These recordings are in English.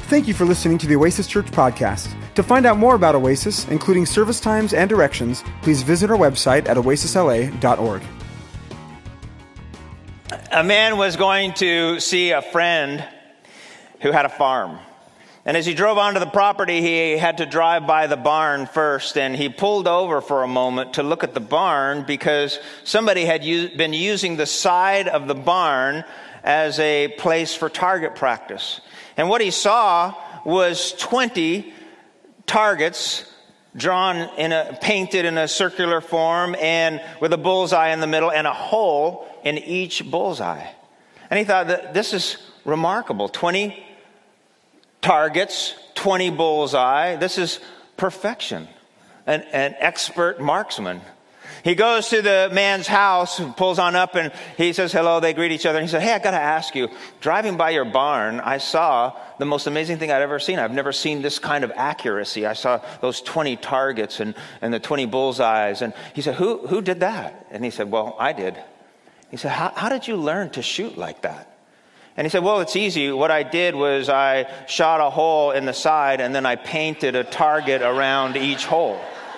Thank you for listening to the Oasis Church podcast. To find out more about Oasis, including service times and directions, please visit our website at oasisla.org. A man was going to see a friend who had a farm. And as he drove onto the property, he had to drive by the barn first, and he pulled over for a moment to look at the barn because somebody had been using the side of the barn as a place for target practice. And what he saw was 20 targets painted in a circular form and with a bullseye in the middle and a hole in each bullseye. And he thought that this is remarkable. 20 targets, 20 bullseye. This is perfection. An expert marksman. He goes to the man's house, pulls on up, and he says hello. They greet each other. And he said, hey, I got to ask you, driving by your barn, I saw the most amazing thing I'd ever seen. I've never seen this kind of accuracy. I saw those 20 targets and the 20 bullseyes. And he said, who did that? And he said, well, I did. He said, how did you learn to shoot like that? And he said, well, it's easy. What I did was I shot a hole in the side, and then I painted a target around each hole.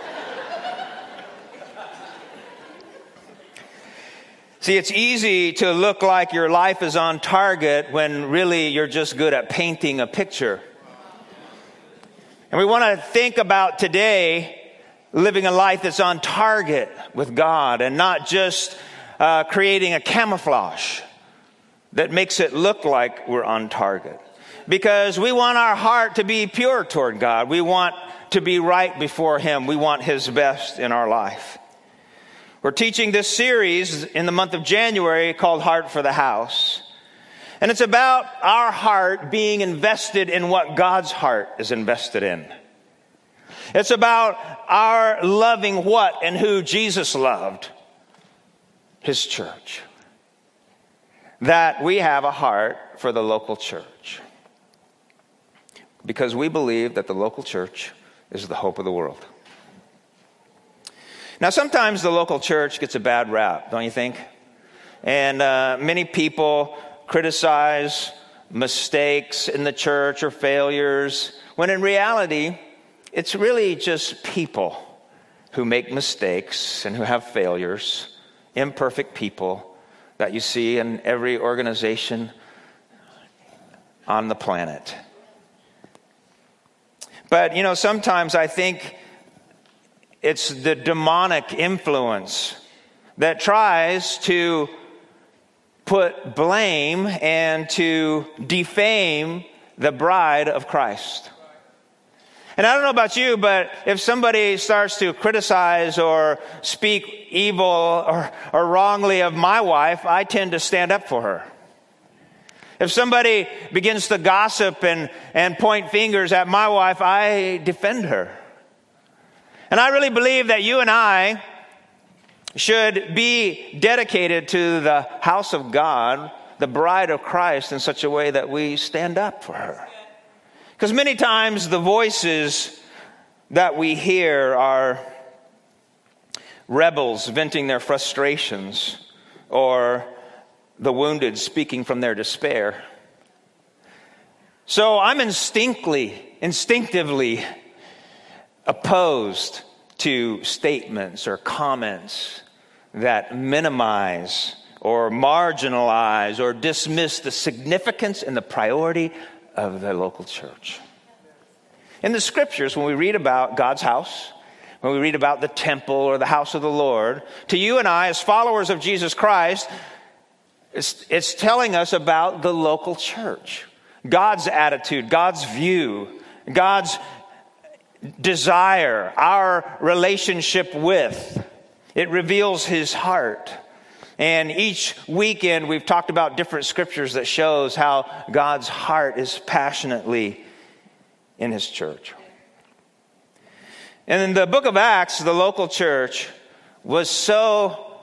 See, it's easy to look like your life is on target when really you're just good at painting a picture. And we want to think about today living a life that's on target with God and not just creating a camouflage that makes it look like we're on target. Because we want our heart to be pure toward God. We want to be right before Him. We want His best in our life. We're teaching this series in the month of January called Heart for the House. And it's about our heart being invested in what God's heart is invested in. It's about our loving what and who Jesus loved, His church. That we have a heart for the local church. Because we believe that the local church is the hope of the world. Now, sometimes the local church gets a bad rap, don't you think? And many people criticize mistakes in the church or failures, when in reality, it's really just people who make mistakes and who have failures, imperfect people that you see in every organization on the planet. But, sometimes I think it's the demonic influence that tries to put blame and to defame the bride of Christ. And I don't know about you, but if somebody starts to criticize or speak evil or wrongly of my wife, I tend to stand up for her. If somebody begins to gossip and point fingers at my wife, I defend her. And I really believe that you and I should be dedicated to the house of God, the bride of Christ, in such a way that we stand up for her. Because many times the voices that we hear are rebels venting their frustrations or the wounded speaking from their despair. So I'm instinctively opposed to statements or comments that minimize or marginalize or dismiss the significance and the priority of the local church. In the scriptures, when we read about God's house, when we read about the temple or the house of the Lord, to you and I as followers of Jesus Christ, it's telling us about the local church. God's attitude, God's view, God's desire, our relationship with. It reveals His heart. And each weekend we've talked about different scriptures that shows how God's heart is passionately in His church. And in the book of Acts, the local church was so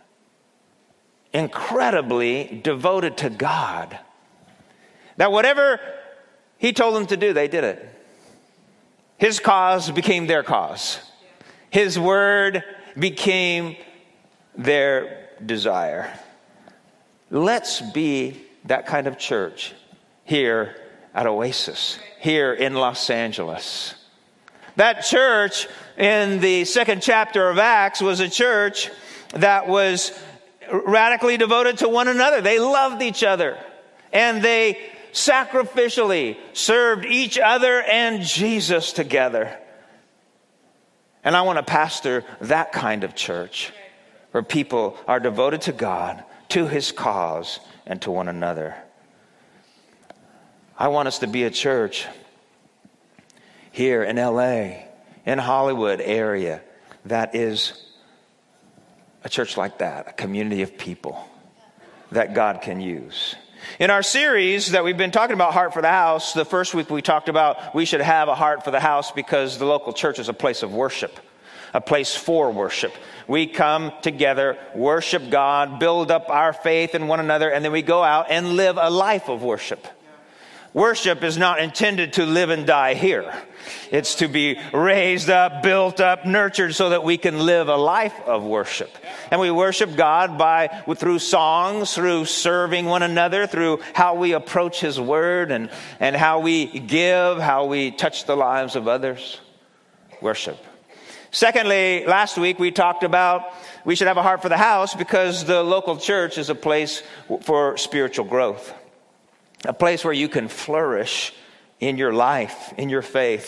incredibly devoted to God that whatever He told them to do, they did it. His cause became their cause. His word became their desire. Let's be that kind of church here at Oasis here in Los Angeles. That church in the second chapter of Acts was a church that was radically devoted to one another. They loved each other, and they sacrificially served each other and Jesus together. And I want to pastor that kind of church where people are devoted to God, to his cause, and to one another. I want us to be a church here in LA, in Hollywood area, that is a church like that, a community of people that God can use. In our series that we've been talking about, Heart for the House, the first week we talked about we should have a heart for the house because the local church is a place of worship, a place for worship. We come together, worship God, build up our faith in one another, and then we go out and live a life of worship. Worship is not intended to live and die here. It's to be raised up, built up, nurtured so that we can live a life of worship. And we worship God through songs, through serving one another, through how we approach his word and how we give, how we touch the lives of others. Worship. Secondly, last week we talked about we should have a heart for the house because the local church is a place for spiritual growth. A place where you can flourish in your life, in your faith.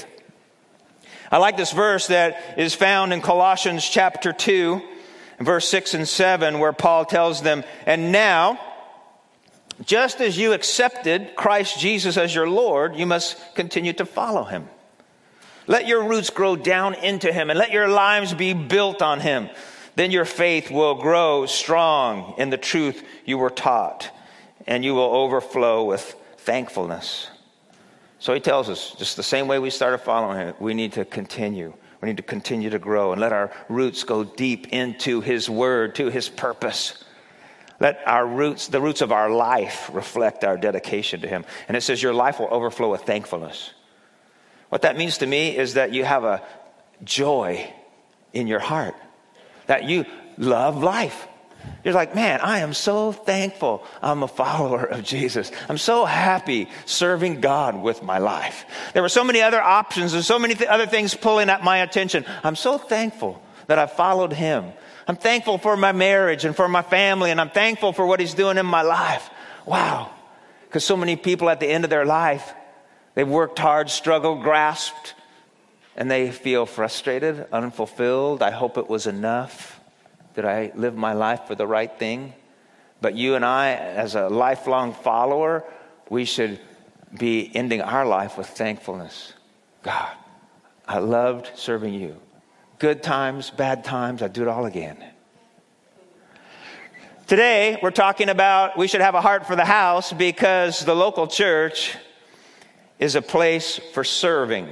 I like this verse that is found in Colossians chapter 2, verse 6 and 7, where Paul tells them, "And now, just as you accepted Christ Jesus as your Lord, you must continue to follow him. Let your roots grow down into him, and let your lives be built on him. Then your faith will grow strong in the truth you were taught, and you will overflow with thankfulness." So he tells us, just the same way we started following him, we need to continue. We need to continue to grow and let our roots go deep into his word, to his purpose. Let our roots, the roots of our life, reflect our dedication to him. And it says your life will overflow with thankfulness. What that means to me is that you have a joy in your heart, that you love life. You're like, man, I am so thankful I'm a follower of Jesus. I'm so happy serving God with my life. There were so many other options and so many other things pulling at my attention. I'm so thankful that I followed him. I'm thankful for my marriage and for my family, and I'm thankful for what he's doing in my life. Wow. Because so many people at the end of their life, they've worked hard, struggled, grasped, and they feel frustrated, unfulfilled. I hope it was enough. Did I live my life for the right thing? But you and I, as a lifelong follower, we should be ending our life with thankfulness. God, I loved serving you. Good times, bad times, I'd do it all again. Today, we're talking about we should have a heart for the house because the local church is a place for serving.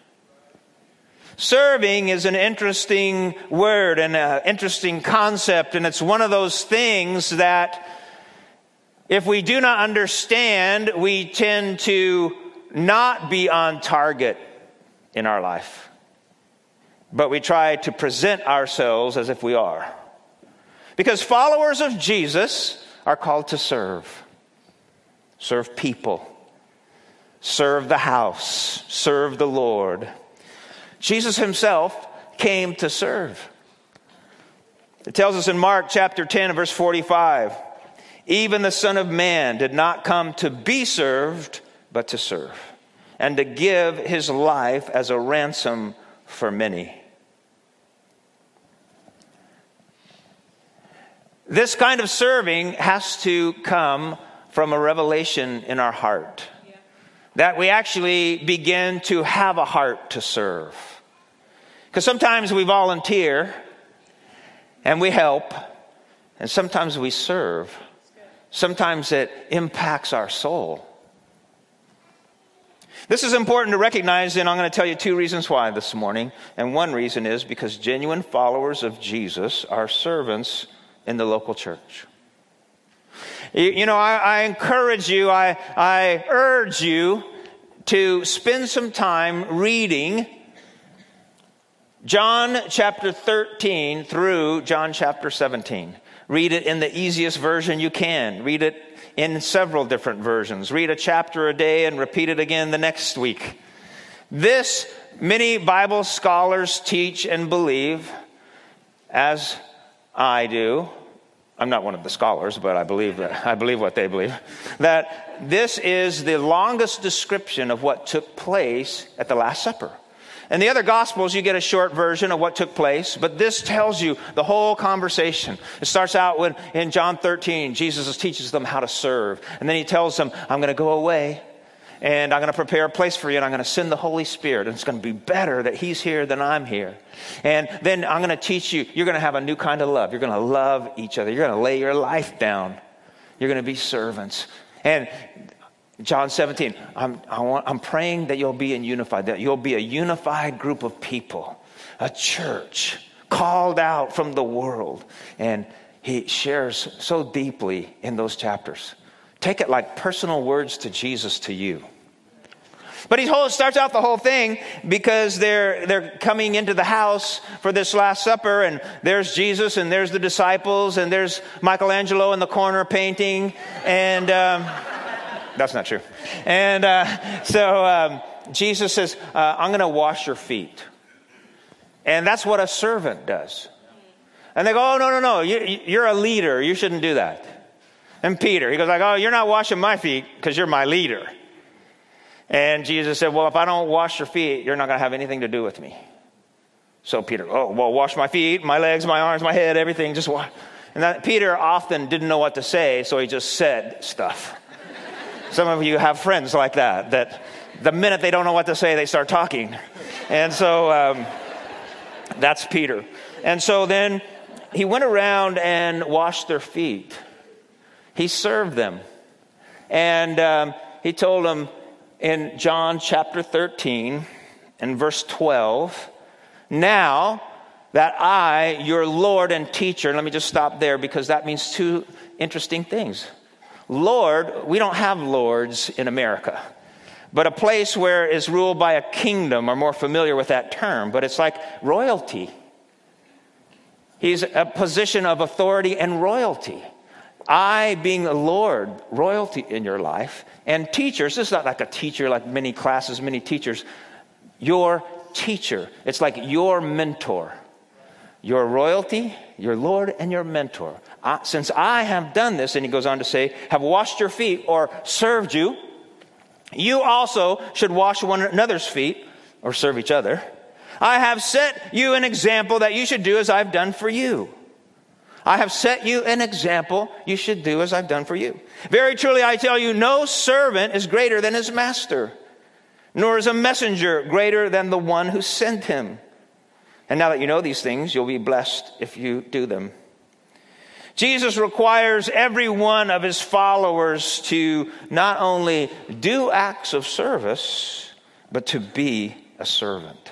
Serving is an interesting word and an interesting concept, and it's one of those things that if we do not understand, we tend to not be on target in our life. But we try to present ourselves as if we are. Because followers of Jesus are called to serve. Serve people. Serve the house. Serve the Lord. Jesus himself came to serve. It tells us in Mark chapter 10, verse 45, even the Son of Man did not come to be served, but to serve, and to give his life as a ransom for many. This kind of serving has to come from a revelation in our heart. That we actually begin to have a heart to serve. Because sometimes we volunteer and we help, and sometimes we serve. Sometimes it impacts our soul. This is important to recognize, and I'm going to tell you two reasons why this morning. And one reason is because genuine followers of Jesus are servants in the local church. You know, I encourage you, I urge you to spend some time reading John chapter 13 through John chapter 17. Read it in the easiest version you can. Read it in several different versions. Read a chapter a day and repeat it again the next week. This, many Bible scholars teach and believe, as I do. I'm not one of the scholars, but I believe what they believe, that this is the longest description of what took place at the Last Supper. In the other Gospels, you get a short version of what took place, but this tells you the whole conversation. It starts out when in John 13, Jesus teaches them how to serve. And then he tells them, I'm going to go away, and I'm going to prepare a place for you, and I'm going to send the Holy Spirit, and it's going to be better that he's here than I'm here. And then I'm going to teach you, you're going to have a new kind of love. You're going to love each other. You're going to lay your life down. You're going to be servants. And John 17, I'm praying that you'll be unified, that you'll be a unified group of people, a church called out from the world. And he shares so deeply in those chapters. Take it like personal words to Jesus to you. But he starts out the whole thing because they're coming into the house for this Last Supper, and there's Jesus, and there's the disciples, and there's Michelangelo in the corner painting, and that's not true. And so Jesus says, I'm going to wash your feet. And that's what a servant does. And they go, oh, no, you're a leader. You shouldn't do that. And Peter, he goes like, oh, you're not washing my feet because you're my leader. And Jesus said, well, if I don't wash your feet, you're not going to have anything to do with me. So Peter, oh, well, wash my feet, my legs, my arms, my head, everything, just wash. And Peter often didn't know what to say, so he just said stuff. Some of you have friends like that the minute they don't know what to say, they start talking. And so that's Peter. And so then he went around and washed their feet. He served them. And he told them in John chapter 13 and verse 12, now that I, your Lord and teacher, and let me just stop there because that means two interesting things. Lord, we don't have lords in America, but a place where is ruled by a kingdom are more familiar with that term, but it's like royalty. He's a position of authority and royalty. I being a Lord, royalty in your life, and teachers, this is not like a teacher, like many classes, many teachers. Your teacher, it's like your mentor. Your royalty, your Lord, and your mentor. Since I have done this, and he goes on to say, have washed your feet or served you, you also should wash one another's feet or serve each other. I have set you an example that you should do as I've done for you. I have set you an example you should do as I've done for you. Very truly I tell you, no servant is greater than his master, nor is a messenger greater than the one who sent him. And now that you know these things, you'll be blessed if you do them. Jesus requires every one of his followers to not only do acts of service, but to be a servant.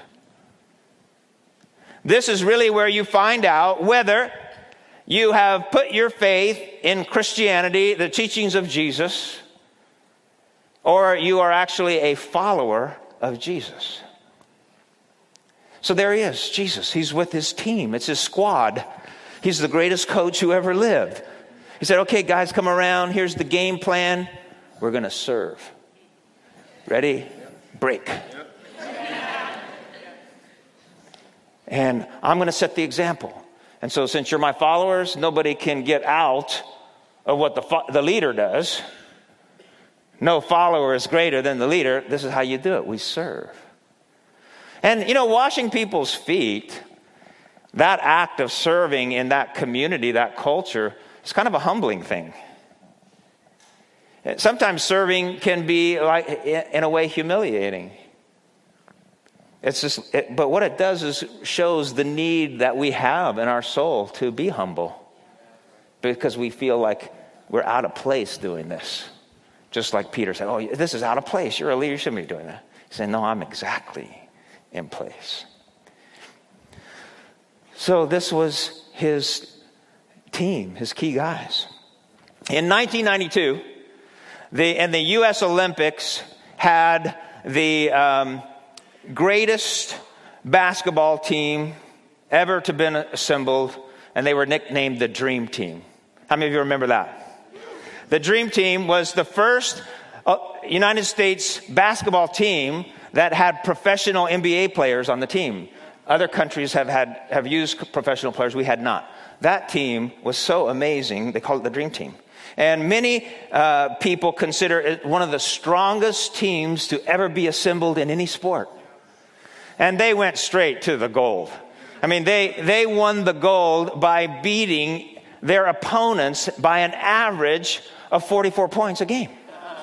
This is really where you find out whether you have put your faith in Christianity, the teachings of Jesus, or you are actually a follower of Jesus. So there he is, Jesus. He's with his team. It's his squad. He's the greatest coach who ever lived. He said, okay, guys, come around. Here's the game plan. We're going to serve. Ready? Break. And I'm going to set the example. And so since you're my followers, nobody can get out of what the leader does. No follower is greater than the leader. This is how you do it. We serve. And, washing people's feet, that act of serving in that community, that culture, is kind of a humbling thing. Sometimes serving can be, like, in a way, humiliating. But what it does is shows the need that we have in our soul to be humble, because we feel like we're out of place doing this. Just like Peter said, oh, this is out of place. You're a leader. You shouldn't be doing that. He said, no, I'm exactly in place. So this was his team, his key guys. In 1992, the U.S. Olympics had the greatest basketball team ever to been assembled, and they were nicknamed the Dream Team. How many of you remember that? The Dream Team was the first United States basketball team that had professional NBA players on the team. Other countries have used professional players. We had not. That team was so amazing, they called it the Dream Team. And many people consider it one of the strongest teams to ever be assembled in any sport. And they went straight to the gold. I mean, they won the gold by beating their opponents by an average of 44 points a game.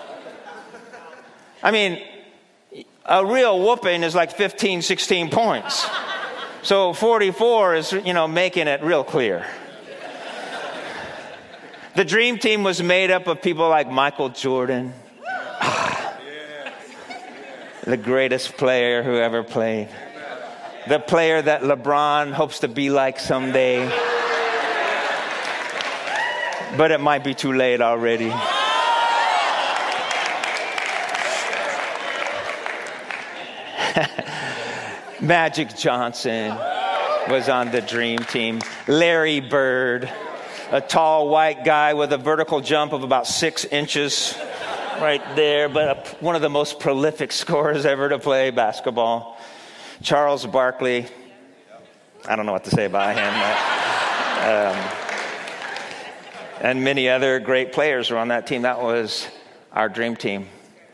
I mean, a real whooping is like 15, 16 points. So 44 is, making it real clear. The Dream Team was made up of people like Michael Jordan, the greatest player who ever played, the player that LeBron hopes to be like someday, but it might be too late already. Magic Johnson was on the Dream Team. Larry Bird, a tall white guy with a vertical jump of about 6 inches right there, but one of the most prolific scorers ever to play basketball. Charles Barkley. I don't know what to say about him. And many other great players were on that team. That was our Dream Team.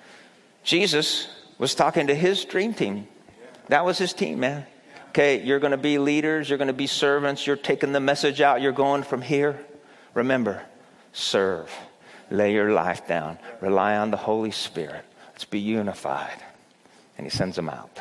Jesus was talking to his Dream Team. That was his team, man. Okay, you're going to be leaders. You're going to be servants. You're taking the message out. You're going from here. Remember, serve. Lay your life down. Rely on the Holy Spirit. Let's be unified. And he sends them out.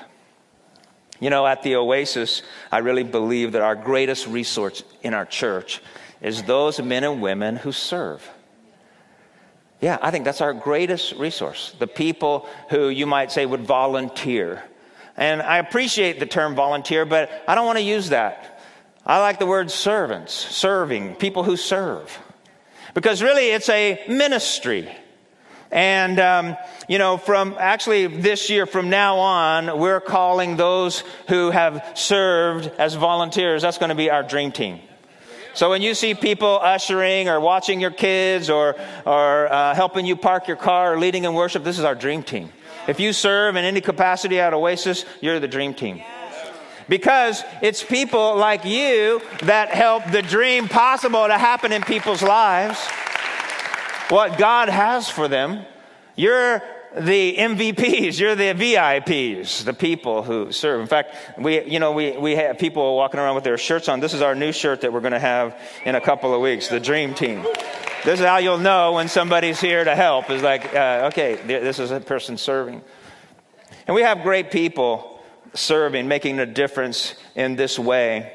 At the Oasis, I really believe that our greatest resource in our church is those men and women who serve. Yeah, I think that's our greatest resource. The people who you might say would volunteer. And I appreciate the term volunteer, but I don't want to use that. I like the word servants, serving, people who serve. Because really it's a ministry. And, from actually this year, from now on, we're calling those who have served as volunteers. That's going to be our Dream Team. So when you see people ushering or watching your kids or helping you park your car or leading in worship, this is our Dream Team. If you serve in any capacity at Oasis, you're the Dream Team. Because it's people like you that help the dream possible to happen in people's lives. What God has for them. You're the MVPs. You're the VIPs, the people who serve. In fact, we have people walking around with their shirts on. This is our new shirt that we're going to have in a couple of weeks, the Dream Team. This is how you'll know when somebody's here to help. It's like, okay, this is a person serving. And we have great people serving, making a difference in this way.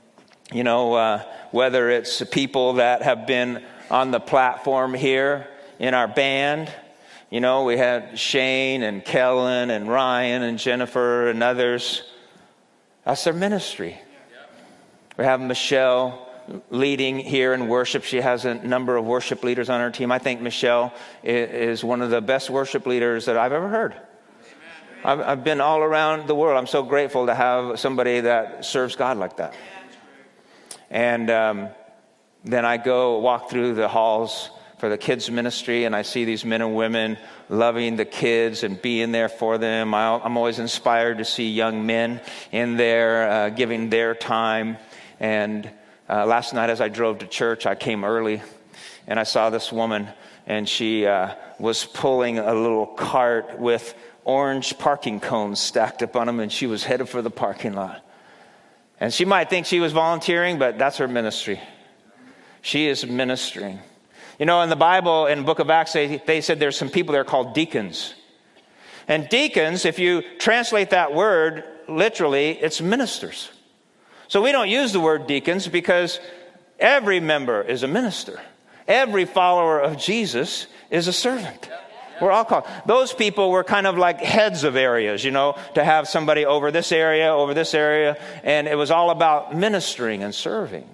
Whether it's people that have been on the platform here in our band. We had Shane and Kellen and Ryan and Jennifer and others. That's their ministry. We have Michelle leading here in worship. She has a number of worship leaders on her team. I think Michelle is one of the best worship leaders that I've ever heard. I've been all around the world. I'm so grateful to have somebody that serves God like that. And then I go walk through the halls for the kids ministry, and I see these men and women loving the kids and being there for them. I'm always inspired to see young men in there giving their time. And last night as I drove to church, I came early, and I saw this woman, and she was pulling a little cart with orange parking cones stacked up on them, and she was headed for the parking lot. And she might think she was volunteering, but that's her ministry. She is ministering. In the Bible, in the book of Acts, they said there's some people there called deacons. And deacons, if you translate that word literally, it's ministers. So we don't use the word deacons because every member is a minister. Every follower of Jesus is a servant. We're all called. Those people were kind of like heads of areas, to have somebody over this area. And it was all about ministering and serving.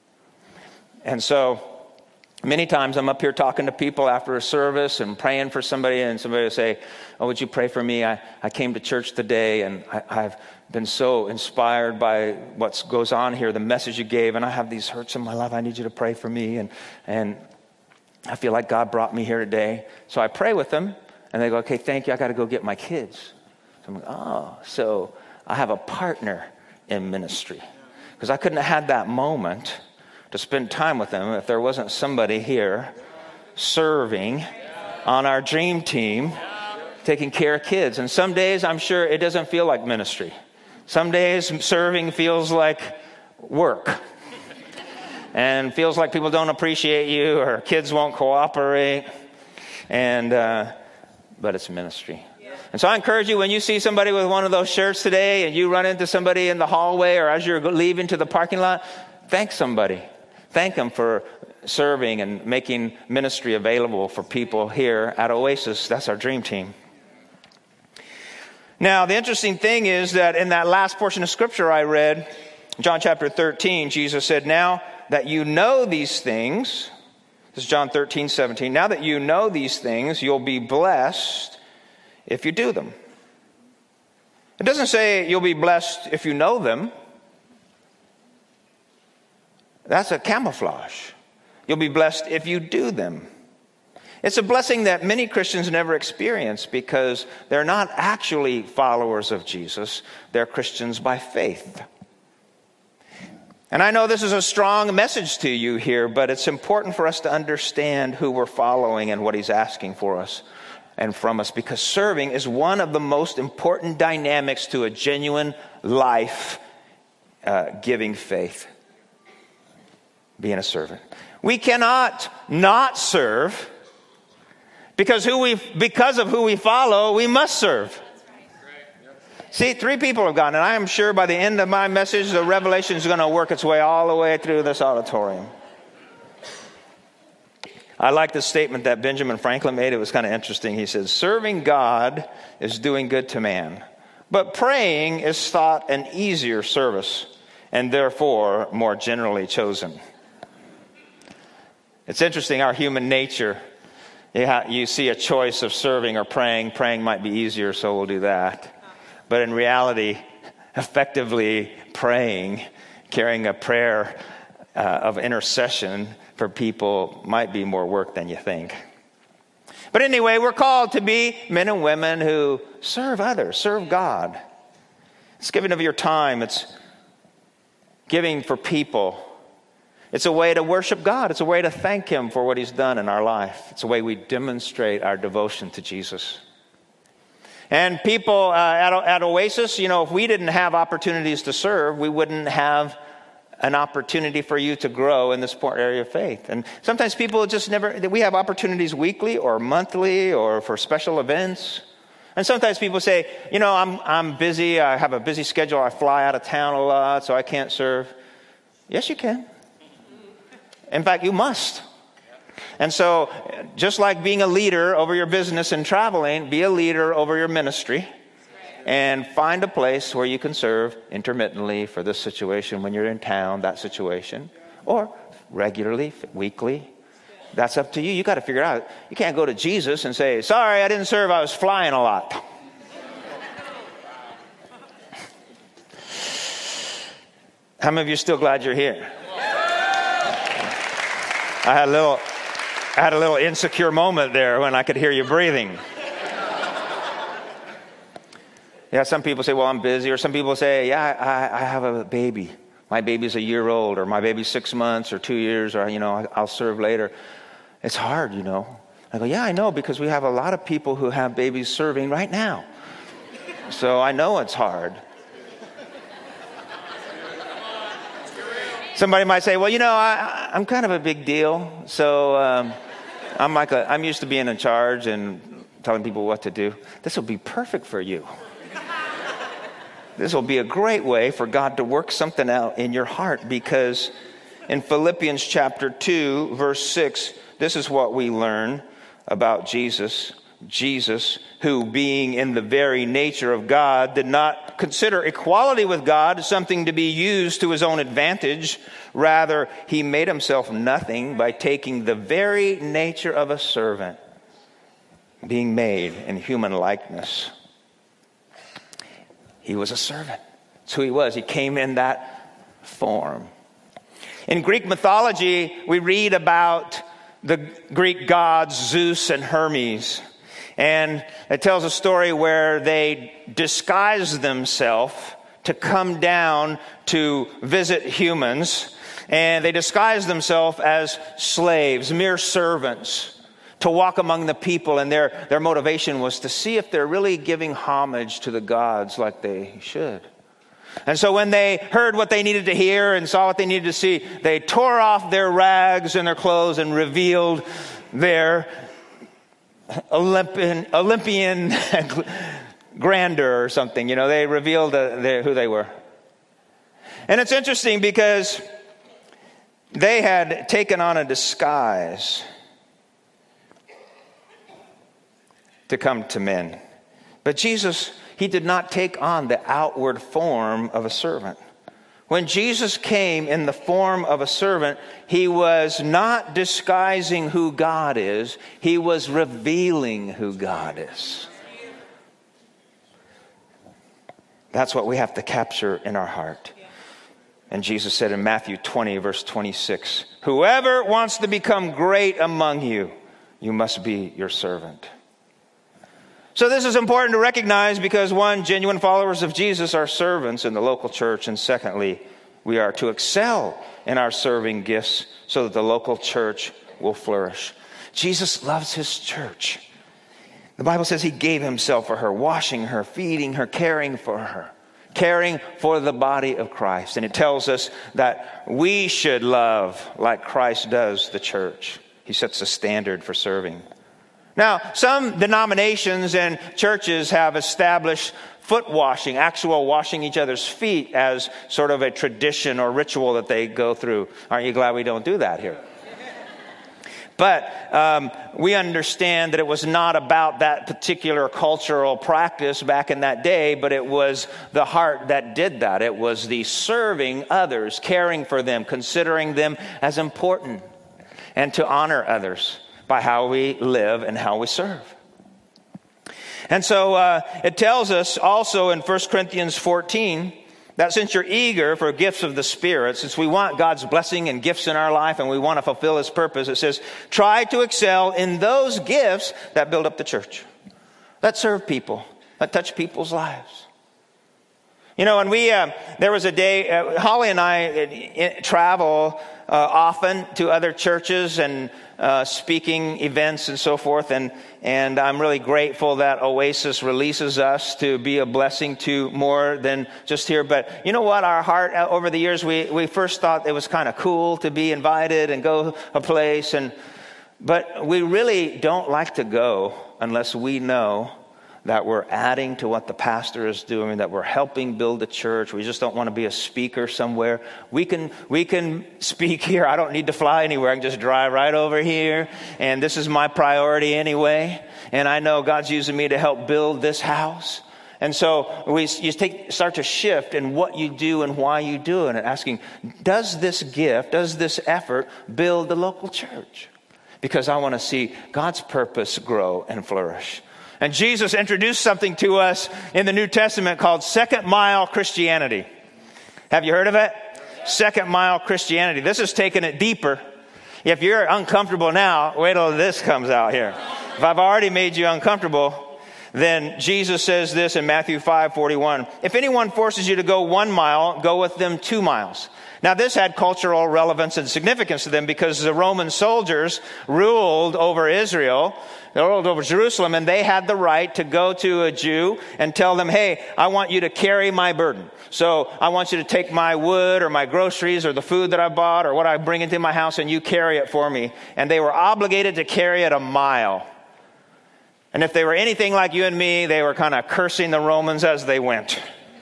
And so many times I'm up here talking to people after a service and praying for somebody, and somebody will say, "Oh, would you pray for me? I came to church today, and I've been so inspired by what goes on here, the message you gave, and I have these hurts in my life. I need you to pray for me." And I feel like God brought me here today. So I pray with them, and they go, okay, thank you. I got to go get my kids. So I'm like, oh, so I have a partner in ministry. Because I couldn't have had that moment to spend time with them if there wasn't somebody here serving on our dream team, taking care of kids. And some days I'm sure it doesn't feel like ministry. Some days serving feels like work and feels like people don't appreciate you or kids won't cooperate. But it's ministry. And so I encourage you, when you see somebody with one of those shirts today and you run into somebody in the hallway or as you're leaving to the parking lot, thank somebody. Thank them for serving and making ministry available for people here at Oasis. That's our dream team. Now, the interesting thing is that in that last portion of scripture I read, John chapter 13, Jesus said, now that you know these things, this is John 13:17, now that you know these things, you'll be blessed if you do them. It doesn't say you'll be blessed if you know them. That's a camouflage. You'll be blessed if you do them. It's a blessing that many Christians never experience because they're not actually followers of Jesus. They're Christians by faith. And I know this is a strong message to you here, but it's important for us to understand who we're following and what he's asking for us and from us, because serving is one of the most important dynamics to a genuine life giving faith. Being a servant. We cannot not serve because of who we follow, we must serve. See, 3 people have gone, and I am sure by the end of my message, the revelation is going to work its way all the way through this auditorium. I like the statement that Benjamin Franklin made. It was kind of interesting. He says, serving God is doing good to man, but praying is thought an easier service and therefore more generally chosen. It's interesting, our human nature. You see a choice of serving or praying. Praying might be easier, so we'll do that. But in reality, effectively praying, carrying a prayer of intercession for people might be more work than you think. But anyway, we're called to be men and women who serve others, serve God. It's giving of your time. It's giving for people. It's a way to worship God. It's a way to thank him for what he's done in our life. It's a way we demonstrate our devotion to Jesus. And people at Oasis, if we didn't have opportunities to serve, we wouldn't have an opportunity for you to grow in this area of faith. And sometimes people we have opportunities weekly or monthly or for special events. And sometimes people say, I'm busy. I have a busy schedule. I fly out of town a lot, so I can't serve. Yes, you can. In fact, you must. And so, just like being a leader over your business and traveling, be a leader over your ministry and find a place where you can serve intermittently for this situation when you're in town, that situation, or regularly, weekly. That's up to you. You got to figure it out. You can't go to Jesus and say, sorry, I didn't serve. I was flying a lot. How many of you are still glad you're here? I had a little insecure moment there when I could hear you breathing. Yeah, some people say, well, I'm busy. Or some people say, yeah, I have a baby. My baby's a year old, or my baby's 6 months or 2 years, or, I'll serve later. It's hard, I go, yeah, I know, because we have a lot of people who have babies serving right now. So I know it's hard. Somebody might say, well, I'm kind of a big deal. So I'm used to being in charge and telling people what to do. This will be perfect for you. This will be a great way for God to work something out in your heart, because in Philippians chapter 2, verse 6, this is what we learn about Jesus. Jesus, who being in the very nature of God, did not consider equality with God something to be used to his own advantage. Rather, he made himself nothing by taking the very nature of a servant, being made in human likeness. He was a servant. That's who he was. He came in that form. In Greek mythology, we read about the Greek gods Zeus and Hermes. And it tells a story where they disguise themselves to come down to visit humans. And they disguise themselves as slaves, mere servants, to walk among the people. And their motivation was to see if they're really giving homage to the gods like they should. And so when they heard what they needed to hear and saw what they needed to see, they tore off their rags and their clothes and revealed their Olympian grandeur or something. You know, they revealed who they were. And it's interesting because they had taken on a disguise to come to men. But Jesus, he did not take on the outward form of a servant. When Jesus came in the form of a servant, he was not disguising who God is. He was revealing who God is. That's what we have to capture in our heart. And Jesus said in Matthew 20, verse 26, "Whoever wants to become great among you, you must be your servant." So this is important to recognize because, one, genuine followers of Jesus are servants in the local church. And secondly, we are to excel in our serving gifts so that the local church will flourish. Jesus loves his church. The Bible says he gave himself for her, washing her, feeding her, caring for her, caring for the body of Christ. And it tells us that we should love like Christ does the church. He sets a standard for serving. Now, some denominations and churches have established foot washing, actual washing each other's feet, as sort of a tradition or ritual that they go through. Aren't you glad we don't do that here? But we understand that it was not about that particular cultural practice back in that day, but it was the heart that did that. It was the serving others, caring for them, considering them as important, and to honor others by how we live and how we serve. And so it tells us also in 1 Corinthians 14 that since you're eager for gifts of the Spirit, since we want God's blessing and gifts in our life and we want to fulfill his purpose, it says, try to excel in those gifts that build up the church, that serve people, that touch people's lives. You know, and there was a day, Holly and I travel often to other churches and speaking events and so forth, and I'm really grateful that Oasis releases us to be a blessing to more than just here. But you know what? Our heart over the years, we first thought it was kind of cool to be invited and go a place, but we really don't like to go unless we know that we're adding to what the pastor is doing, that we're helping build a church. We just don't want to be a speaker somewhere. We can speak here. I don't need to fly anywhere. I can just drive right over here. And this is my priority anyway. And I know God's using me to help build this house. And so you start to shift in what you do and why you do it, and asking, does this gift, does this effort build the local church? Because I want to see God's purpose grow and flourish. And Jesus introduced something to us in the New Testament called second mile Christianity. Have you heard of it? Second mile Christianity. This is taking it deeper. If you're uncomfortable now, wait till this comes out here. If I've already made you uncomfortable, then Jesus says this in Matthew 5:41. If anyone forces you to go 1 mile, go with them 2 miles. Now, this had cultural relevance and significance to them because the Roman soldiers ruled over Israel. They ruled over Jerusalem, and they had the right to go to a Jew and tell them, hey, I want you to carry my burden. So I want you to take my wood or my groceries or the food that I bought or what I bring into my house, and you carry it for me. And they were obligated to carry it 1 mile. And if they were anything like you and me, they were kind of cursing the Romans as they went.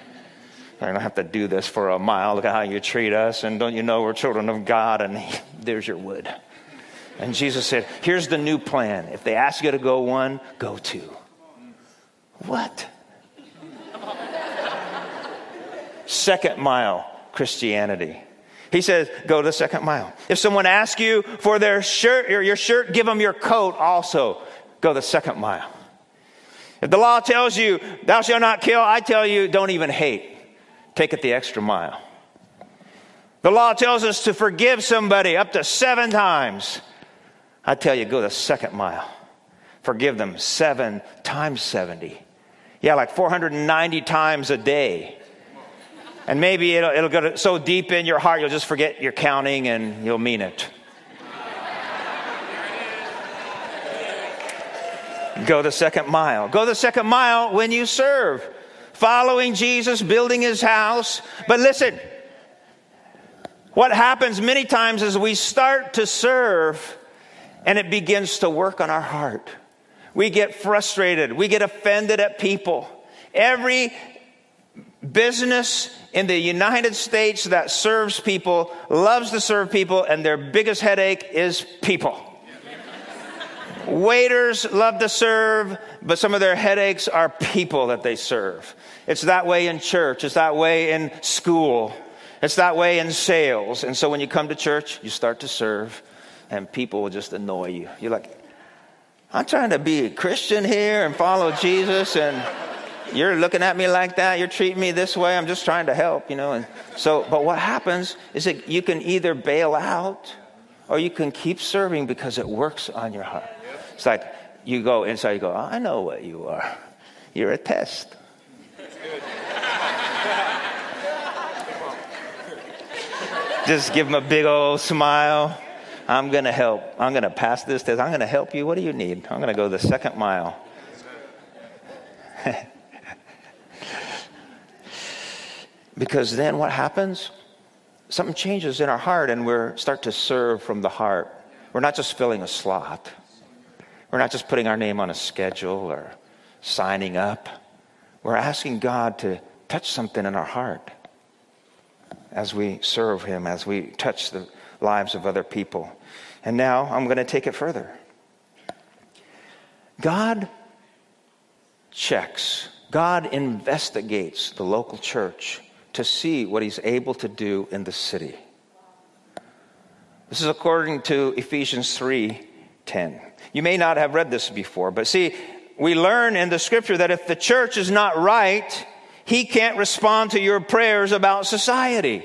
I don't have to do this for 1 mile. Look at how you treat us. And don't you know we're children of God? And there's your wood. And Jesus said, here's the new plan. If they ask you to go 1, go 2. What? Second mile Christianity. He says, go the second mile. If someone asks you for their shirt or your shirt, give them your coat also. Go the second mile. If the law tells you, thou shalt not kill, I tell you, don't even hate. Take it the extra mile. The law tells us to forgive somebody up to 7 times. I tell you, go the second mile. Forgive them 7 times 70. Yeah, like 490 times a day. And maybe it'll go so deep in your heart, you'll just forget you're counting and you'll mean it. Go the second mile. Go the second mile when you serve. Following Jesus, building his house. But listen, what happens many times is we start to serve and it begins to work on our heart. We get frustrated. We get offended at people. Every business in the United States that serves people loves to serve people, and their biggest headache is people. Waiters love to serve, but some of their headaches are people that they serve. It's that way in church. It's that way in school. It's that way in sales. And so when you come to church, you start to serve, and people will just annoy you. You're like, I'm trying to be a Christian here and follow Jesus, and you're looking at me like that. You're treating me this way. I'm just trying to help, And so, but what happens is that you can either bail out or you can keep serving because it works on your heart. It's like you go inside, you go, I know what you are. You're a test. Just give them a big old smile. I'm going to help. I'm going to pass this test. I'm going to help you. What do you need? I'm going to go the second mile. Because then what happens? Something changes in our heart and we start to serve from the heart. We're not just filling a slot. We're not just putting our name on a schedule or signing up. We're asking God to touch something in our heart as we serve him, as we touch the lives of other people. And now I'm going to take it further. God checks, God investigates the local church to see what he's able to do in the city. This is according to Ephesians 3:10. You may not have read this before, but see, we learn in the scripture that if the church is not right, he can't respond to your prayers about society.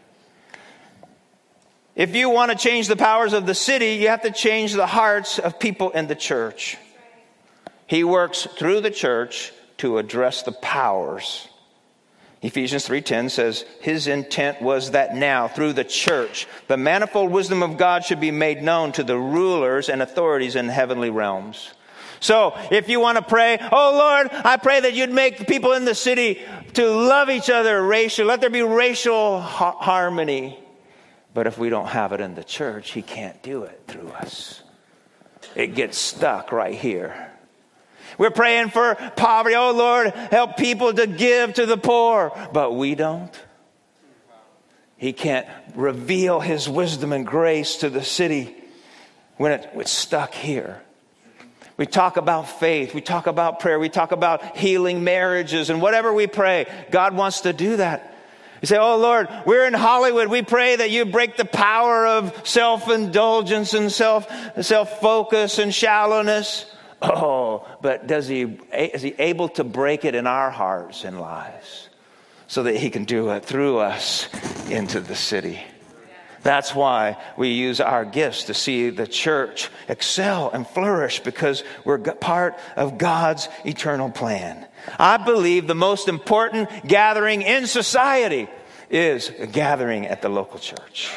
If you want to change the powers of the city, you have to change the hearts of people in the church. He works through the church to address the powers. Ephesians 3:10 says, his intent was that now, through the church, the manifold wisdom of God should be made known to the rulers and authorities in heavenly realms. So, if you want to pray, oh Lord, I pray that you'd make the people in the city to love each other racially. Let there be racial harmony. But if we don't have it in the church, he can't do it through us. It gets stuck right here. We're praying for poverty. Oh, Lord, help people to give to the poor. But we don't. He can't reveal his wisdom and grace to the city when it's stuck here. We talk about faith. We talk about prayer. We talk about healing marriages. And whatever we pray, God wants to do that. You say, oh, Lord, we're in Hollywood. We pray that you break the power of self-indulgence and self-focus and shallowness. Oh, but is he able to break it in our hearts and lives so that he can do it through us into the city? That's why we use our gifts to see the church excel and flourish, because we're part of God's eternal plan. I believe the most important gathering in society is a gathering at the local church.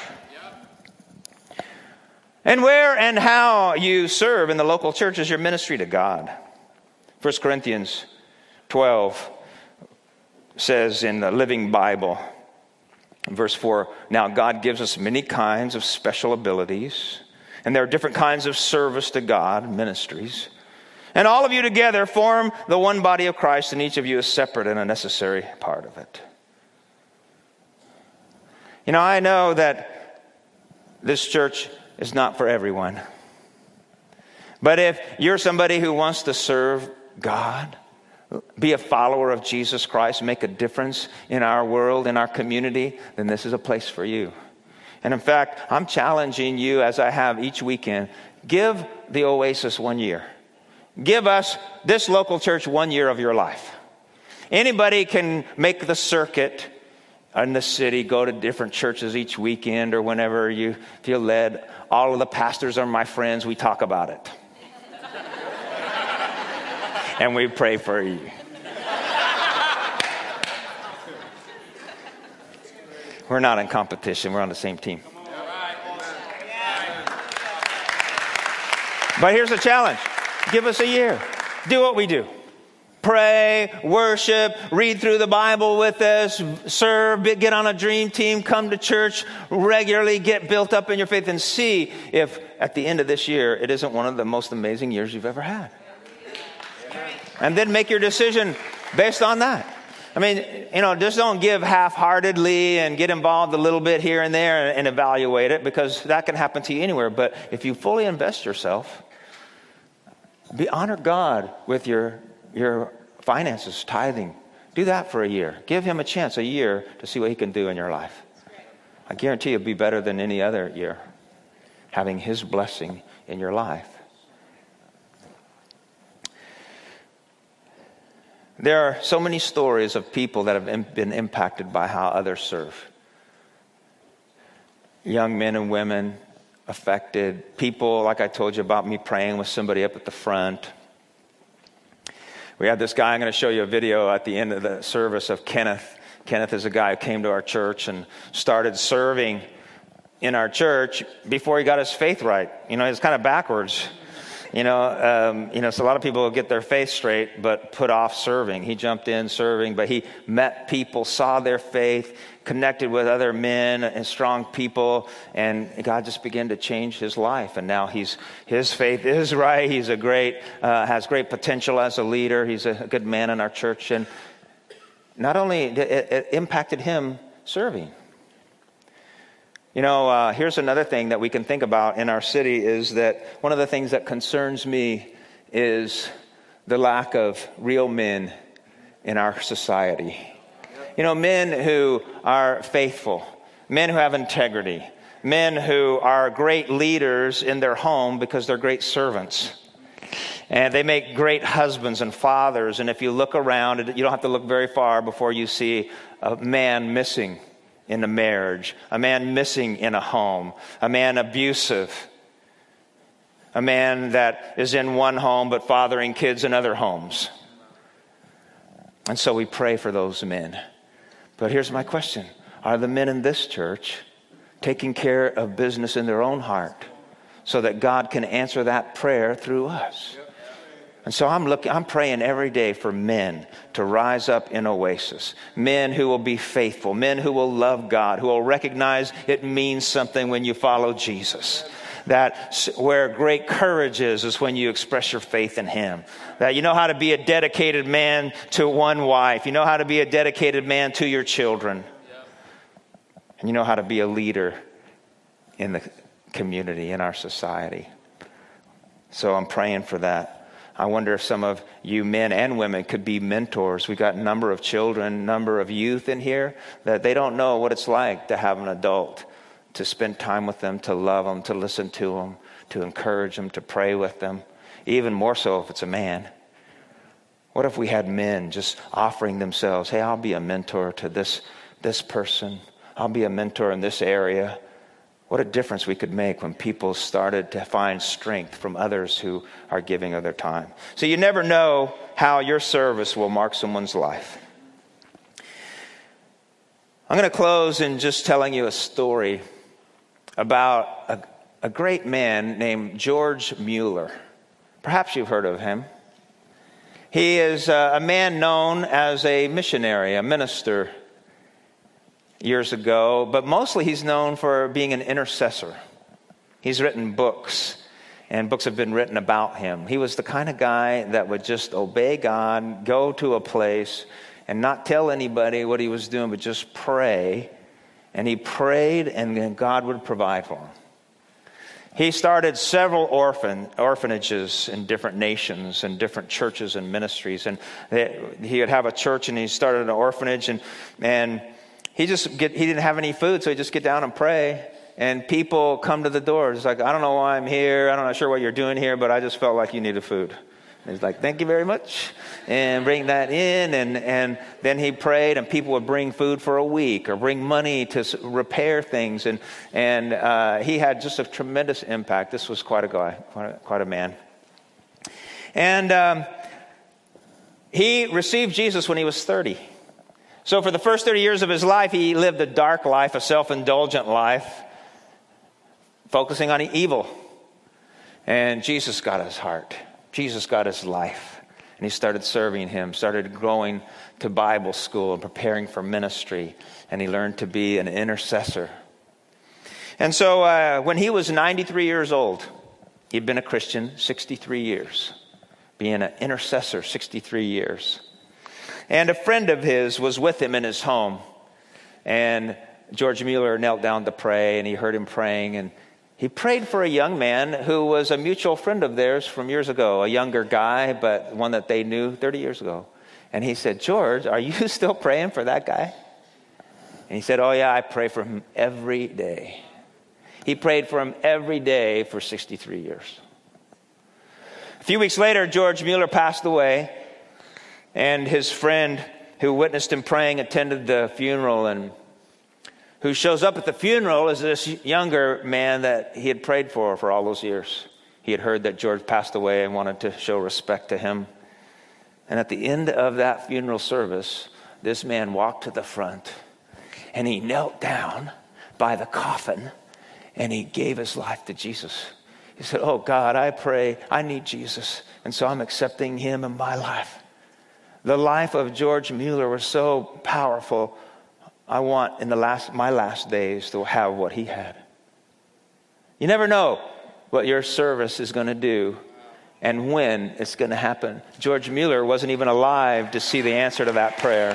And where and how you serve in the local church is your ministry to God. 1 Corinthians 12 says in the Living Bible, verse 4, now God gives us many kinds of special abilities, and there are different kinds of service to God, ministries. And all of you together form the one body of Christ, and each of you is separate and a necessary part of it. I know that this church is not for everyone. But if you're somebody who wants to serve God, be a follower of Jesus Christ, make a difference in our world, in our community, then this is a place for you. And in fact, I'm challenging you, as I have each weekend, give the Oasis 1 year. Give us, this local church, 1 year of your life. Anybody can make the circuit in the city, go to different churches each weekend or whenever you feel led. All of the pastors are my friends. We talk about it. And we pray for you. We're not in competition. We're on the same team. But here's the challenge. Give us a year. Do what we do. Pray, worship, read through the Bible with us, serve, get on a dream team, come to church regularly, get built up in your faith, and see if at the end of this year it isn't one of the most amazing years you've ever had. And then make your decision based on that. I mean, just don't give half-heartedly and get involved a little bit here and there and evaluate it, because that can happen to you anywhere. But if you fully invest yourself, honor God with your finances, tithing. Do that for a year. Give him a chance, a year, to see what he can do in your life. I guarantee it'll be better than any other year, having his blessing in your life. There are so many stories of people that have been impacted by how others serve. Young men and women affected. People, like I told you about me praying with somebody up at the front. We had this guy, I'm going to show you a video at the end of the service of Kenneth. Kenneth is a guy who came to our church and started serving in our church before he got his faith right. It's kind of backwards. So a lot of people get their faith straight but put off serving. He jumped in serving, but he met people, saw their faith, connected with other men and strong people, and God just began to change his life. And now his faith is right. He's has great potential as a leader. He's a good man in our church. And not only it impacted him serving. Here's another thing that we can think about in our city is that one of the things that concerns me is the lack of real men in our society. Men who are faithful, men who have integrity, men who are great leaders in their home because they're great servants. And they make great husbands and fathers. And if you look around, you don't have to look very far before you see a man missing in a marriage, a man missing in a home, a man abusive, a man that is in one home but fathering kids in other homes. And so we pray for those men. But here's my question. Are the men in this church taking care of business in their own heart so that God can answer that prayer through us? And so I'm praying every day for men to rise up in Oasis. Men who will be faithful. Men who will love God. Who will recognize it means something when you follow Jesus. That where great courage is when you express your faith in him. That you know how to be a dedicated man to one wife. You know how to be a dedicated man to your children. And you know how to be a leader in the community, in our society. So I'm praying for that. I wonder if some of you men and women could be mentors. We've got a number of children, number of youth in here that they don't know what it's like to have an adult, to spend time with them, to love them, to listen to them, to encourage them, to pray with them. Even more so if it's a man. What if we had men just offering themselves? Hey, I'll be a mentor to this person. I'll be a mentor in this area. What a difference we could make when people started to find strength from others who are giving of their time. So you never know how your service will mark someone's life. I'm going to close in just telling you a story about a great man named George Mueller. Perhaps you've heard of him. He is a man known as a missionary, a minister, years ago, but mostly he's known for being an intercessor. He's written books, and books have been written about him. He was the kind of guy that would just obey God, go to a place, and not tell anybody what he was doing, but just pray. And he prayed, and then God would provide for him. He started several orphanages in different nations and different churches and ministries. And he would have a church, and he started an orphanage, and he didn't have any food, so he'd just get down and pray. And people come to the door. It's like, I don't know why I'm here. I'm not sure what you're doing here, but I just felt like you needed food. He's like, thank you very much. And bring that in. And then he prayed, and people would bring food for a week or bring money to repair things. And he had just a tremendous impact. This was quite a guy, quite a man. And he received Jesus when he was 30. So for the first 30 years of his life, he lived a dark life, a self-indulgent life, focusing on evil. And Jesus got his heart. Jesus got his life. And he started serving him, started going to Bible school and preparing for ministry. And he learned to be an intercessor. And so when he was 93 years old, he'd been a Christian 63 years. Being an intercessor 63 years. And a friend of his was with him in his home. And George Mueller knelt down to pray, and he heard him praying. And he prayed for a young man who was a mutual friend of theirs from years ago, a younger guy, but one that they knew 30 years ago. And he said, George, are you still praying for that guy? And he said, oh yeah, I pray for him every day. He prayed for him every day for 63 years. A few weeks later, George Mueller passed away, and his friend who witnessed him praying attended the funeral, and who shows up at the funeral is this younger man that he had prayed for all those years. He had heard that George passed away and wanted to show respect to him. And at the end of that funeral service, this man walked to the front, and he knelt down by the coffin, and he gave his life to Jesus. He said, oh God, I pray, I need Jesus, and so I'm accepting him in my life. The life of George Mueller was so powerful. I want in my last days to have what he had. You never know what your service is going to do and when it's going to happen. George Mueller wasn't even alive to see the answer to that prayer.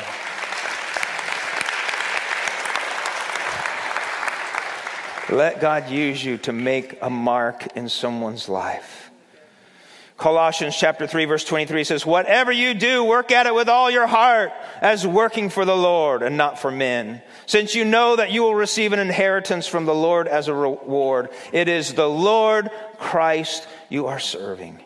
Let God use you to make a mark in someone's life. Colossians chapter 3 verse 23 says, whatever you do, work at it with all your heart as working for the Lord and not for men. Since you know that you will receive an inheritance from the Lord as a reward. It is the Lord Christ you are serving.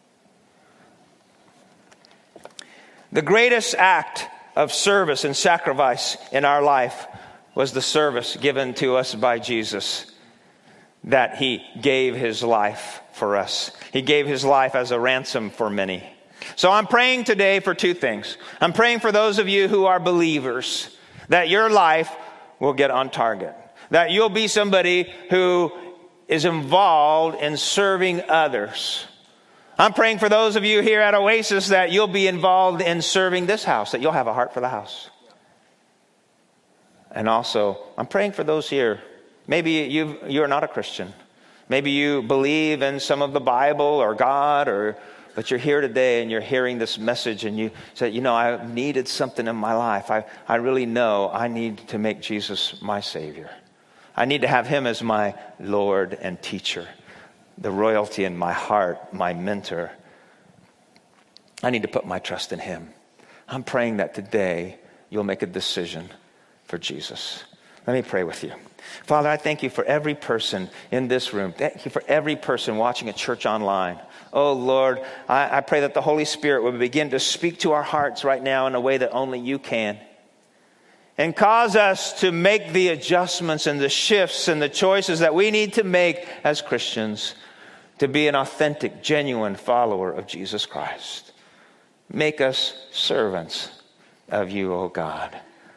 The greatest act of service and sacrifice in our life was the service given to us by Jesus, that he gave his life for us. He gave his life as a ransom for many. So I'm praying today for two things. I'm praying for those of you who are believers, that your life will get on target, that you'll be somebody who is involved in serving others. I'm praying for those of you here at Oasis that you'll be involved in serving this house, that you'll have a heart for the house. And also, I'm praying for those here. Maybe you're not a Christian. Maybe you believe in some of the Bible or God, but you're here today and you're hearing this message and you say, I needed something in my life. I really know I need to make Jesus my Savior. I need to have him as my Lord and teacher, the royalty in my heart, my mentor. I need to put my trust in him. I'm praying that today you'll make a decision for Jesus. Let me pray with you. Father, I thank you for every person in this room. Thank you for every person watching a church online. Oh, Lord, I pray that the Holy Spirit will begin to speak to our hearts right now in a way that only you can. And cause us to make the adjustments and the shifts and the choices that we need to make as Christians to be an authentic, genuine follower of Jesus Christ. Make us servants of you, oh God.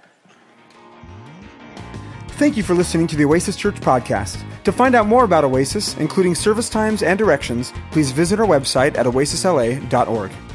Thank you for listening to the Oasis Church podcast. To find out more about Oasis, including service times and directions, please visit our website at oasisla.org.